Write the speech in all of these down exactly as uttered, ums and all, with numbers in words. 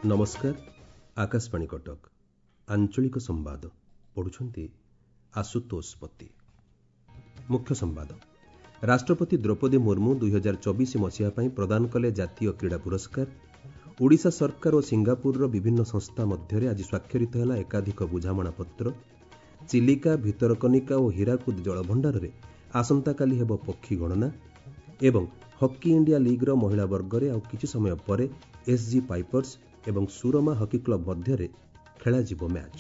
नमस्कार आकाशवाणी कटक आंचलिक संवाद पढ़ुछंती आशुतोष पति। मुख्य संवाद राष्ट्रपति द्रौपदी मुर्मू दुई हजार चौबीस मसीहा पई प्रदान कले जातीय क्रीड़ा पुरस्कार। ओडिशा सरकार और सिंगापुर विभिन्न संस्था मध्य आज स्वाक्षरित है एकाधिक बुझामणा पत्र। चिलिका भितरकनिका और हीराकुद जलभंडार में आसंता काली हेब पक्षी गणना एवं हॉकी इंडिया लीग्र महिला वर्ग में आउ किछि समय पर एसजी पाइपर्स एवं सुरमा हॉकी क्लब मध्य खेलाजिबो मैच।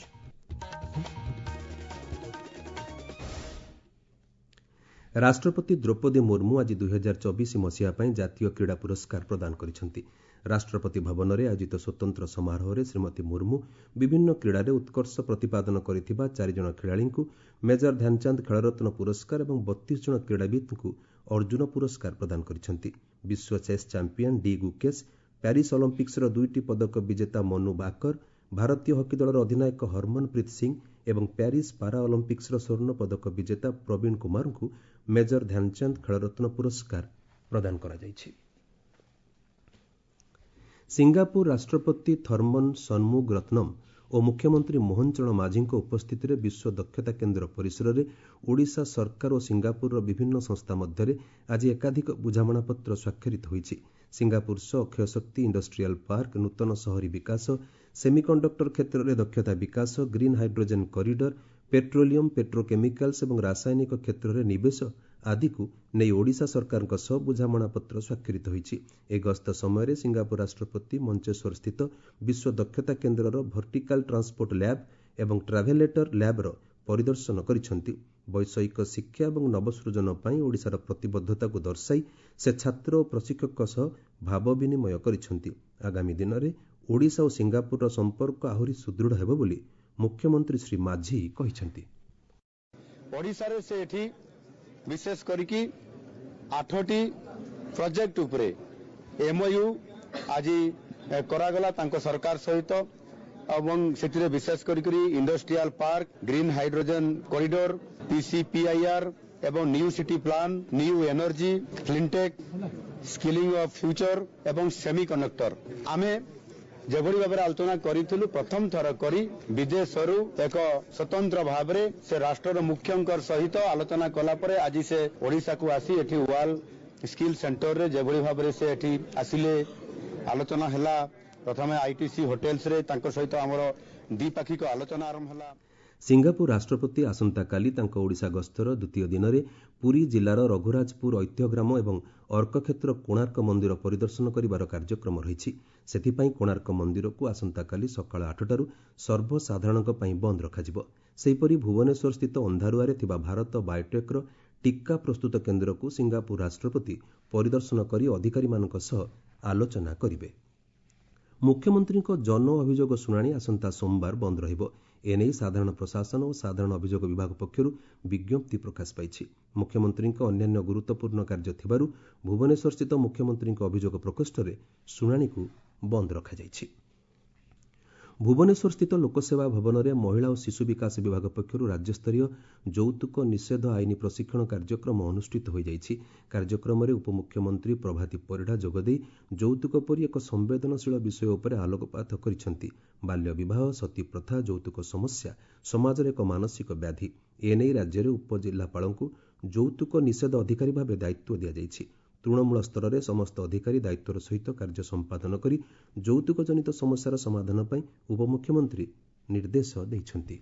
राष्ट्रपति द्रौपदी मुर्मू आज दुई हजार चौबीस मसीहा पई जातीय क्रीड़ा पुरस्कार प्रदान करिसेंती। राष्ट्रपति भवन में आयोजित स्वतंत्र समारोह में श्रीमती मुर्मू विभिन्न क्रीड़ा उत्कर्ष प्रतिपादन करिथिबा चार जण खेलाड़ी को मेजर ध्यानचंद खेलरत्न पुरस्कार और बत्तीस जण क्रीड़ाविद को अर्जुन पुरस्कार प्रदान करिसेंती। विश्व chess champion D Gukesh, Paris Olympics दुईटी पदक विजेता मनु बाकर, भारतीय हॉकी दलर अधिनायक हरमनप्रीत सिंह एवं प्यारिस पारा ओलंपिक्स स्वर्ण पदक विजेता प्रवीण कुमार को मेजर ध्यानचंद खेलरत्न पुरस्कार प्रदान करा जायछि। सिंगापुर राष्ट्रपति थर्मन सन्मुगरत्नम और मुख्यमंत्री मोहन चरण माझी उपस्थित विश्व दक्षता केन्द्र परिसर में ओडिशा सरकार और सिंगापुर विभिन्न संस्था मध्य आज एकाधिक बुझामणा पत्र स्वाक्षरित होइछि। सिंगापुर सह अक्षय शक्ति इंडस्ट्रियल पार्क, नूतन शहरी विकास, सेमिकंडक्टर क्षेत्र में दक्षता विकास, green hydrogen corridor, petroleum, petrochemicals और रासायनिक क्षेत्र में निवेश आदि को नहीं ओडिशा सरकार सह बुझामणा पत्र स्वाक्षरित होइछि। ए गस्त समय सिंगापुर राष्ट्रपति मंचेश्वर स्थित विश्व दक्षता केन्द्र भर्टिकल ट्रांसपोर्ट लैब एवं ट्राभेलेटर लैब्र परिदर्शन करिसेंती। वैषयिक शिक्षा और नवसृजन पर ओडिशार प्रतिबद्धता को दर्शाई से छात्र और प्रशिक्षक सह भाव विनिमय करिसेंती। आगामी दिन में ओडिशा और सिंगापुर संपर्क आहुरी सुदृढ़ हेबो बोली मुख्यमंत्री श्री माझी कहिसेंती। ओडिशा रे से एठी विशेष करिकी आठटी प्रोजेक्ट उपरे एमओयू आज करागला तांको सरकार सहित एवं सेतिरे विशेष करिकरी industrial park, green hydrogen corridor, PCPIR एवं new city plan, new energy, cleantech, skilling of future एवं सेमीकंडक्टर आमे जेभली भाव आलोचना करूँ प्रथम थर करी विदेशरू एक स्वतंत्र भाव से राष्ट्र मुख्य सहित आलोचना कलापर आज से ओडिशा को आसी एठी वर्ल्ड स्किल सेंटर रे जेभली भाव से एठी आसिले आलोचना हैला। प्रथम आईटीसी होटेल्स रे तांको सहित हमर द्विपाक्षिक आलोचना आरंभ हैला। सिंगापुर राष्ट्रपति आसंता काली तांको ओडिशा गस्तर द्वितीय दिन में पुरी जिलार रघुराजपुर ऐतिह्यग्राम और अर्कक्षेत्र कोणार्क मंदिर परिदर्शन करिवार कार्यक्रम रही। सेथिपाई कोणार्क मंदिर को आसंता काली सकाळ आठटारू सर्वसाधारणक पई बंद रखाजिबो। सेहिपरि भुवनेश्वर स्थित अंधारुआरे थिबा भारत बायोटेक्र टीका प्रस्तुत केन्द्र को सिंगापुर राष्ट्रपति परिदर्शन करी अधिकारी मानक सह आलोचना करिवे। मुख्यमंत्री जन अभियोग शुणाणी आसंता सोमवार बंद रहिबो। एने साधारण प्रशासन और साधारण अभियोग विभाग पक्षर विज्ञप्ति प्रकाश पाई। मुख्यमंत्री अन्यान्य गुरुत्वपूर्ण कार्य थिबारु भुवनेश्वर स्थित मुख्यमंत्री अभियोग प्रकोष्ठ में शुणाणी को बंद रखा जायछि। भुवनेश्वर स्थित लोकसेवा भवन में महिला और शिशु विकास विभाग पक्षर राज्यस्तरीय यौतुक निषेध आईन प्रशिक्षण कार्यक्रम अनुष्ठित हो जायछि। कार्यक्रम में उपमुख्यमंत्री प्रभाती परिड़ा जोगदे यौतुक परि एक संवेदनशील विषय उपर आलोकपात करिसेंती। बाल्य विवाह, सती प्रथा, यौतुक समस्या समाज एक मानसिक व्याधि। एने राज्य में उपजिल्लापाल को यौतुक निषेध अधिकारी भाव दायित्व दि जायछि। तृणमूल स्तर में समस्त अधिकारी दायित्वर सहित कार्य संपादन करी यौतुक जनित समस्यार समाधान पर उपमुख्यमंत्री निर्देश दैछंती।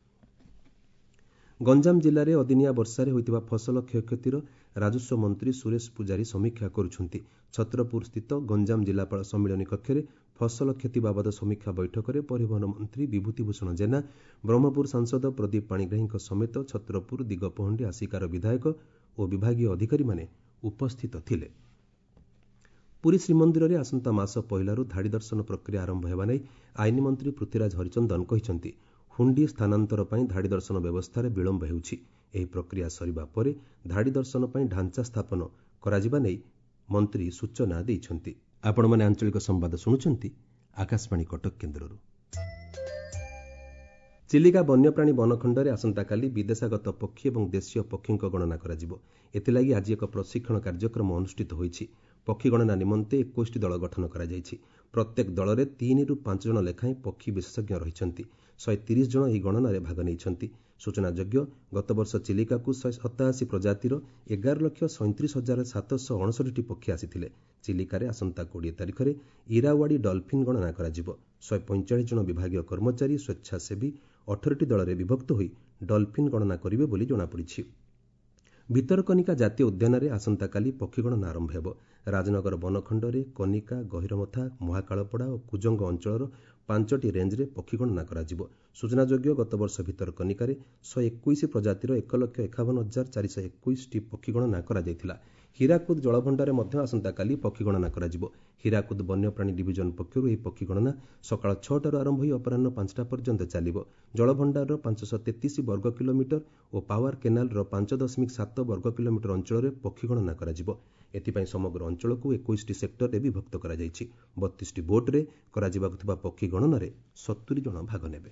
गंजाम जिले में अदिनिया वर्षा होइतिबा फसल क्षयक्षतिर राजस्व मंत्री सुरेश पूजारी समीक्षा करुछंती। छत्रपुर स्थित गंजाम जिलापाल सम्मिलनी कक्ष में फसल क्षति बाबद समीक्षा बैठक में परिवहन मंत्री विभूतिभूषण जेना, ब्रह्मपुर सांसद प्रदीप पाणिग्राही समेत छत्रपुर, दिगपहंडी, आसिकार विधायक और विभागीय अधिकारी माने उपस्थित थिले। पुरी श्रीमंदिर में आसंता मास पहलारू धाड़ी दर्शन प्रक्रिया आरंभ हेबा नै आईन मंत्री पृथ्वीराज हरिचंदन कहिसेंती। हुंडी स्थानांतर पई धाड़ी दर्शन व्यवस्था विलंब हेउछि। एही प्रक्रिया सरिबा परे धाड़ी दर्शन पई ढांचा स्थापन कराजिबा नै मंत्री सूचना दैछंती। आपण माने आंचलिक संवाद सुनुछंती आकाशवाणी कटक केन्द्ररू। चिलिका वन्यप्राणी वनखंड आसंता काली विदेशागत पक्षी और देशीय पक्षी गणना कराजिबो। एथिलागि आज एक प्रशिक्षण कार्यक्रम अनुष्ठित होइछि। पक्षी गणना निमंते इक्कीस दल गठन करा जायछि। ପ୍ରତ୍ୟେକ ଦଳରେ ତିନିରୁ ପାଞ୍ଚ ଜଣ ଲେଖାଏଁ ପକ୍ଷୀ ବିଶେଷଜ୍ଞ ରହିଛନ୍ତି। ଶହେ ତିରିଶ ଜଣ ଏହି ଗଣନାରେ ଭାଗ ନେଇଛନ୍ତି। ସୂଚନାଯୋଗ୍ୟ, ଗତବର୍ଷ ଚିଲିକାକୁ ଶହେ ସତାଅଶୀ ପ୍ରଜାତିର ଏଗାର ଲକ୍ଷ ସଇଁତିରିଶ ହଜାର ସାତଶହ ଅଣଷଠିଟି ପକ୍ଷୀ ଆସିଥିଲେ। ଚିଲିକାରେ ଆସନ୍ତା କୋଡ଼ିଏ ତାରିଖରେ ଇରାୱାଡ଼ି ଡଲ୍ଫିନ୍ ଗଣନା କରାଯିବ। ଶହେ ପଇଁଚାଳିଶ ଜଣ ବିଭାଗୀୟ କର୍ମଚାରୀ ସ୍ୱେଚ୍ଛାସେବୀ ଅଠରଟି ଦଳରେ ବିଭକ୍ତ ହୋଇ ଡଲ୍ଫିନ୍ ଗଣନା କରିବେ ବୋଲି ଜଣାପଡ଼ିଛି। ଭିତରକନିକା ଜାତୀୟ ଉଦ୍ୟାନରେ ଆସନ୍ତାକାଲି ପକ୍ଷୀ ଗଣନା ଆରମ୍ଭ ହେବ। ରାଜନଗର ବନଖଣ୍ଡରେ କନିକା, ଗହିରମଥା, ମହାକାଳପଡ଼ା ଓ କୁଜଙ୍ଗ ଅଞ୍ଚଳର ପାଞ୍ଚଟି ରେଞ୍ଜରେ ପକ୍ଷୀ ଗଣନା କରାଯିବ। ସୂଚନାଯୋଗ୍ୟ, ଗତବର୍ଷ ଭିତରକନିକାରେ ଶହେ ଏକୋଇଶ ପ୍ରଜାତିର ଏକ ଲକ୍ଷ ଏକାବନ ହଜାର ଚାରିଶହ ଏକୋଇଶଟି ପକ୍ଷୀ ଗଣନା କରାଯାଇଥିଲା। ହୀରାକୁଦ ଜଳଭଣ୍ଡାରରେ ମଧ୍ୟ ଆସନ୍ତାକାଲି ପକ୍ଷୀ ଗଣନା କରାଯିବ। ହୀରାକୁଦ ବନ୍ୟପ୍ରାଣୀ ଡିଭିଜନ ପକ୍ଷରୁ ଏହି ପକ୍ଷୀ ଗଣନା ସକାଳ ଛଅଟାରୁ ଆରମ୍ଭ ହୋଇ ଅପରାହ୍ନ ପାଞ୍ଚଟା ପର୍ଯ୍ୟନ୍ତ ଚାଲିବ। ଜଳଭଣ୍ଡାରର ପାଞ୍ଚଶହ ତେତିଶ ବର୍ଗ କିଲୋମିଟର ଓ ପାୱାର କେନାଲର ପାଞ୍ଚ ଦଶମିକ ସାତ ବର୍ଗ କିଲୋମିଟର ଅଞ୍ଚଳରେ ପକ୍ଷୀ ଗଣନା କରାଯିବ। ଏଥିପାଇଁ ସମଗ୍ର ଅଞ୍ଚଳକୁ ଏକୋଇଶଟି ସେକ୍ଟରରେ ବିଭକ୍ତ କରାଯାଇଛି। ବତିଶଟି ବୋଟ୍ରେ କରାଯିବାକୁ ଥିବା ପକ୍ଷୀ ଗଣନାରେ ସତୁରୀ ଜଣ ଭାଗ ନେବେ।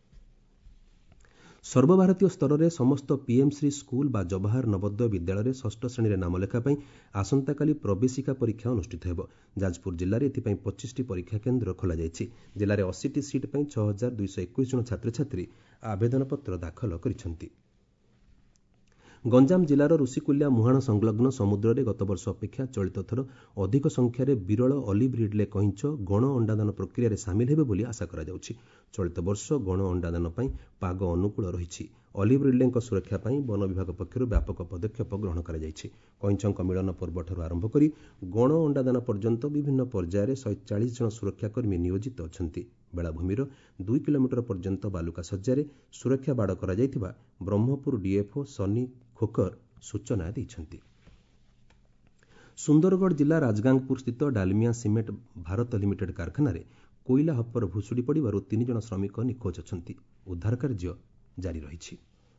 ସର୍ବଭାରତୀୟ ସ୍ତରରେ ସମସ୍ତ ପିଏମ୍ଶ୍ରୀ ସ୍କୁଲ ବା ଜବାହାର ନବୋଦୟ ବିଦ୍ୟାଳୟରେ ଷଷ୍ଠ ଶ୍ରେଣୀରେ ନାମଲେଖା ପାଇଁ ଆସନ୍ତାକାଲି ପ୍ରବେଶିକା ପରୀକ୍ଷା ଅନୁଷ୍ଠିତ ହେବ। ଯାଜପୁର ଜିଲ୍ଲାରେ ଏଥିପାଇଁ ପଚିଶଟି ପରୀକ୍ଷା କେନ୍ଦ୍ର ଖୋଲାଯାଇଛି। ଜିଲ୍ଲାରେ ଅଶୀଟି ସିଟ୍ ପାଇଁ ଛଅ ହଜାର ଦୁଇଶହ ଏକୋଇଶ ଜଣ ଛାତ୍ରଛାତ୍ରୀ ଆବେଦନପତ୍ର ଦାଖଲ କରିଛନ୍ତି। ଗଞ୍ଜାମ ଜିଲ୍ଲାର ଋଷିକୁଲ୍ୟା ମୁହାଣ ସଂଲଗ୍ନ ସମୁଦ୍ରରେ ଗତବର୍ଷ ଅପେକ୍ଷା ଚଳିତ ଥର ଅଧିକ ସଂଖ୍ୟାରେ ବିରଳ ଅଲିଭ୍ ରିଡ୍ଲେ କଇଁଛ ଗଣ ଅଣ୍ଡାଦାନ ପ୍ରକ୍ରିୟାରେ ସାମିଲ ହେବେ ବୋଲି ଆଶା କରାଯାଉଛି। ଚଳିତ ବର୍ଷ ଗଣ ଅଣ୍ଡାଦାନ ପାଇଁ ପାଗ ଅନୁକୂଳ ରହିଛି। ଅଲିଭ୍ ରିଡ୍ଲେଙ୍କ ସୁରକ୍ଷା ପାଇଁ ବନ ବିଭାଗ ପକ୍ଷରୁ ବ୍ୟାପକ ପଦକ୍ଷେପ ଗ୍ରହଣ କରାଯାଇଛି। କଇଁଛଙ୍କ ମିଳନ ପର୍ବଠାରୁ ଆରମ୍ଭ କରି ଗଣ ଅଣ୍ଡାଦାନ ପର୍ଯ୍ୟନ୍ତ ବିଭିନ୍ନ ପର୍ଯ୍ୟାୟରେ ଶହେ ଚାଳିଶ ଜଣ ସୁରକ୍ଷାକର୍ମୀ ନିୟୋଜିତ ଅଛନ୍ତି। ବେଳାଭୂମିର ଦୁଇ କିଲୋମିଟର ପର୍ଯ୍ୟନ୍ତ ବାଲୁକା ଶଯ୍ୟାରେ ସୁରକ୍ଷା ବାଡ଼ କରାଯାଇଥିବା ବ୍ରହ୍ମପୁର ଡିଏଫ୍ଓ ସନି ଖୋକର ସୂଚନା ଦେଇଛନ୍ତି। ସୁନ୍ଦରଗଡ଼ ଜିଲ୍ଲା ରାଜଗାଙ୍ଗପୁର ସ୍ଥିତ ଡାଲମିଆ ସିମେଣ୍ଟ ଭାରତ ଲିମିଟେଡ୍ କାରଖାନାରେ କୋଇଲା ହପର ଭୁଶୁଡ଼ି ପଡ଼ିବାରୁ ତିନି ଜଣ ଶ୍ରମିକ ନିଖୋଜ ଅଛନ୍ତି। ଉଦ୍ଧାର କାର୍ଯ୍ୟ ଜାରି ରହିଛି।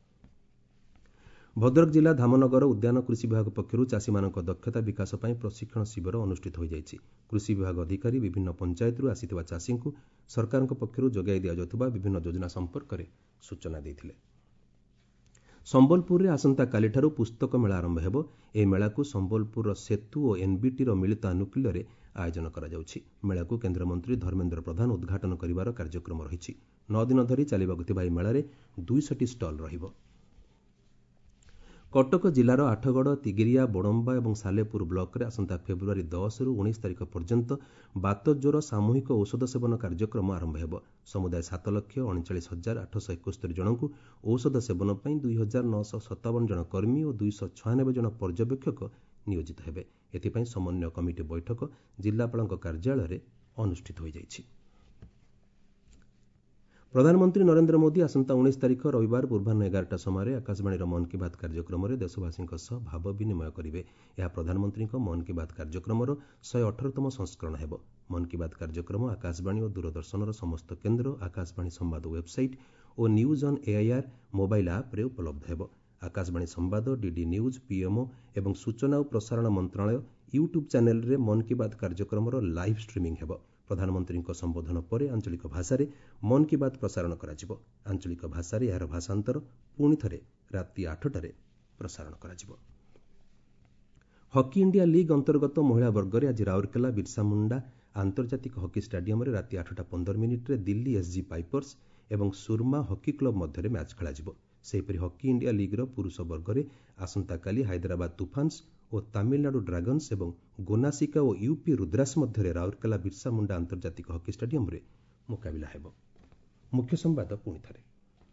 ଭଦ୍ରକ ଜିଲ୍ଲା ଧାମନଗର ଉଦ୍ୟାନ କୃଷି ବିଭାଗ ପକ୍ଷରୁ ଚାଷୀମାନଙ୍କ ଦକ୍ଷତା ବିକାଶ ପାଇଁ ପ୍ରଶିକ୍ଷଣ ଶିବିର ଅନୁଷ୍ଠିତ ହୋଇଯାଇଛି। କୃଷି ବିଭାଗ ଅଧିକାରୀ ବିଭିନ୍ନ ପଞ୍ଚାୟତରୁ ଆସିଥିବା ଚାଷୀଙ୍କୁ ସରକାରଙ୍କ ପକ୍ଷରୁ ଯୋଗାଇ ଦିଆଯାଉଥିବା ବିଭିନ୍ନ ଯୋଜନା ସମ୍ପର୍କରେ ସୂଚନା ଦେଇଥିଲେ। ସମ୍ବଲପୁରରେ ଆସନ୍ତାକାଲିଠାରୁ ପୁସ୍ତକ ମେଳା ଆରମ୍ଭ ହେବ। ଏହି ମେଳାକୁ ସମ୍ବଲପୁରର ସେତୁ ଓ ଏନ୍ବିଟିର ମିଳିତ ଆନୁକୂଲ୍ୟରେ ଆୟୋଜନ କରାଯାଉଛି। ମେଳାକୁ କେନ୍ଦ୍ରମନ୍ତ୍ରୀ ଧର୍ମେନ୍ଦ୍ର ପ୍ରଧାନ ଉଦ୍ଘାଟନ କରିବାର କାର୍ଯ୍ୟକ୍ରମ ରହିଛି। ନଅ ଦିନ ଧରି ଚାଲିବାକୁ ଥିବା ଏହି ମେଳାରେ ଦୁଇଶହଟି ଷ୍ଟଲ୍ ରହିବ। କଟକ ଜିଲ୍ଲାର ଆଠଗଡ଼, ତିଗିରିଆ, ବଡ଼ମ୍ବା ଏବଂ ସାଲେପୁର ବ୍ଲକରେ ଆସନ୍ତା ଫେବୃୟାରୀ ଦଶରୁ ଉଣେଇଶ ତାରିଖ ପର୍ଯ୍ୟନ୍ତ ବାତଜ୍ୱର ସାମୂହିକ ଔଷଧ ସେବନ କାର୍ଯ୍ୟକ୍ରମ ଆରମ୍ଭ ହେବ। ସମୁଦାୟ ସାତ ଲକ୍ଷ ଅଣଚାଳିଶ ହଜାର ଆଠଶହ ଏକସ୍ତରୀ ଜଣଙ୍କୁ ଔଷଧ ସେବନ ପାଇଁ ଦୁଇ ହଜାର ନଅଶହ ସତାବନ ଜଣ କର୍ମୀ ଓ ଦୁଇଶହ ଛୟାନବେ ଜଣ ପର୍ଯ୍ୟବେକ୍ଷକ ନିୟୋଜିତ ହେବେ। ଏଥିପାଇଁ ସମନ୍ୱୟ କମିଟି ବୈଠକ ଜିଲ୍ଲାପାଳଙ୍କ କାର୍ଯ୍ୟାଳୟରେ ଅନୁଷ୍ଠିତ ହୋଇଯାଇଛି। ପ୍ରଧାନମନ୍ତ୍ରୀ ନରେନ୍ଦ୍ର ମୋଦି ଆସନ୍ତା ଉଣେଇଶ ତାରିଖ ରବିବାର ପୂର୍ବାହ୍ନ ଏଗାରଟା ସମୟରେ ଆକାଶବାଣୀର ମନ୍ କୀ ବାତ୍ କାର୍ଯ୍ୟକ୍ରମରେ ଦେଶବାସୀଙ୍କ ସହ ଭାବ ବିନିମୟ କରିବେ। ଏହା ପ୍ରଧାନମନ୍ତ୍ରୀଙ୍କ ମନ୍ କୀ ବାତ୍ କାର୍ଯ୍ୟକ୍ରମର ଶହେ ଅଠରତମ ସଂସ୍କରଣ ହେବ। ମନ୍ କୀ ବାତ୍ କାର୍ଯ୍ୟକ୍ରମ ଆକାଶବାଣୀ ଓ ଦୂରଦର୍ଶନର ସମସ୍ତ କେନ୍ଦ୍ର, ଆକାଶବାଣୀ ସମ୍ବାଦ ୱେବ୍ସାଇଟ୍ ଓ ନ୍ୟୁଜ୍ ଅନ୍ ଏଆଇଆର୍ ମୋବାଇଲ୍ ଆପ୍ରେ ଉପଲବ୍ଧ ହେବ। ଆକାଶବାଣୀ ସମ୍ବାଦ, ଡିଡି ନ୍ୟୁଜ୍, ପିଏମ୍ଓ ଏବଂ ସୂଚନା ଓ ପ୍ରସାରଣ ମନ୍ତ୍ରଣାଳୟ ୟୁଟ୍ୟୁବ୍ ଚ୍ୟାନେଲ୍ରେ ମନ୍ କୀ ବାତ୍ କାର୍ଯ୍ୟକ୍ରମର ଲାଇଭ୍ ଷ୍ଟ୍ରିମିଂ ହେବ। ପ୍ରଧାନମନ୍ତ୍ରୀଙ୍କ ସମ୍ବୋଧନ ପରେ ଆଞ୍ଚଳିକ ଭାଷାରେ ମନ୍ କୀ ବାତ୍ ପ୍ରସାରଣ କରାଯିବ। ଆଞ୍ଚଳିକ ଭାଷାରେ ଏହାର ଭାଷାନ୍ତର ପୁଣି ଥରେ ରାତି ଆଠଟାରେ ପ୍ରସାରଣ କରାଯିବ। ହକି ଇଣ୍ଡିଆ ଲିଗ୍ ଅନ୍ତର୍ଗତ ମହିଳା ବର୍ଗରେ ଆଜି ରାଉରକେଲା ବିର୍ସା ମୁଣ୍ଡା ଆନ୍ତର୍ଜାତିକ ହକି ଷ୍ଟାଡିୟମରେ ରାତି ଆଠଟା ପନ୍ଦର ମିନିଟ୍ରେ ଦିଲ୍ଲୀ ଏସ୍ଜି ପାଇପର୍ସ ଏବଂ ସୁରମା ହକି କ୍ଲବ ମଧ୍ୟରେ ମ୍ୟାଚ୍ ଖେଳାଯିବ। ସେହିପରି ହକି ଇଣ୍ଡିଆ ଲିଗ୍ର ପୁରୁଷ ବର୍ଗରେ ଆସନ୍ତାକାଲି ହାଇଦ୍ରାବାଦ ତୁଫାନ୍ସ ଓ ତାମିଲନାଡୁ ଡ୍ରାଗନ୍ସ ଏବଂ ଗୋନାସିକା ଓ ୟୁପି ରୁଦ୍ରାସ ମଧ୍ୟରେ ରାଉରକେଲା ବିର୍ସା ମୁଣ୍ଡା ଆନ୍ତର୍ଜାତିକ ହକି ଷ୍ଟାଡିୟମରେ ମୁକାବିଲା ହେବ। ମୁଖ୍ୟ ସମ୍ବାଦ ପୁଣିଥରେ।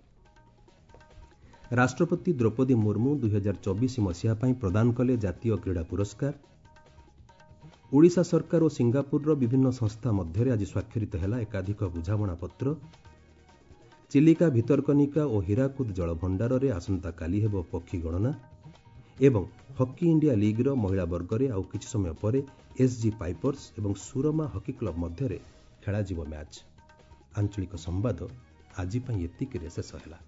ରାଷ୍ଟ୍ରପତି ଦ୍ରୌପଦୀ ମୁର୍ମୁ ଦୁଇ ହଜାର ଚବିଶ ମସିହା ପାଇଁ ପ୍ରଦାନ କଲେ ଜାତୀୟ କ୍ରୀଡ଼ା ପୁରସ୍କାର। ଓଡ଼ିଶା ସରକାର ଓ ସିଙ୍ଗାପୁରର ବିଭିନ୍ନ ସଂସ୍ଥା ମଧ୍ୟରେ ଆଜି ସ୍ୱାକ୍ଷରିତ ହେଲା ଏକାଧିକ ବୁଝାମଣାପତ୍ର। ଚିଲିକା, ଭିତରକନିକା ଓ ହୀରାକୁଦ ଜଳଭଣ୍ଡାରରେ ଆସନ୍ତାକାଲି ହେବ ପକ୍ଷୀ ଗଣନା ଏବଂ ହକି ଇଣ୍ଡିଆ ଲିଗ୍ର ମହିଳା ବର୍ଗରେ ଆଉ କିଛି ସମୟ ପରେ ଏସ୍ଜି ପାଇପର୍ସ ଏବଂ ସୁରମା ହକି କ୍ଲବ ମଧ୍ୟରେ ଖେଳାଯିବ ମ୍ୟାଚ୍। ଆଞ୍ଚଳିକ ସମ୍ବାଦ ଆଜି ପାଇଁ ଏତିକିରେ ଶେଷ ହେଲା।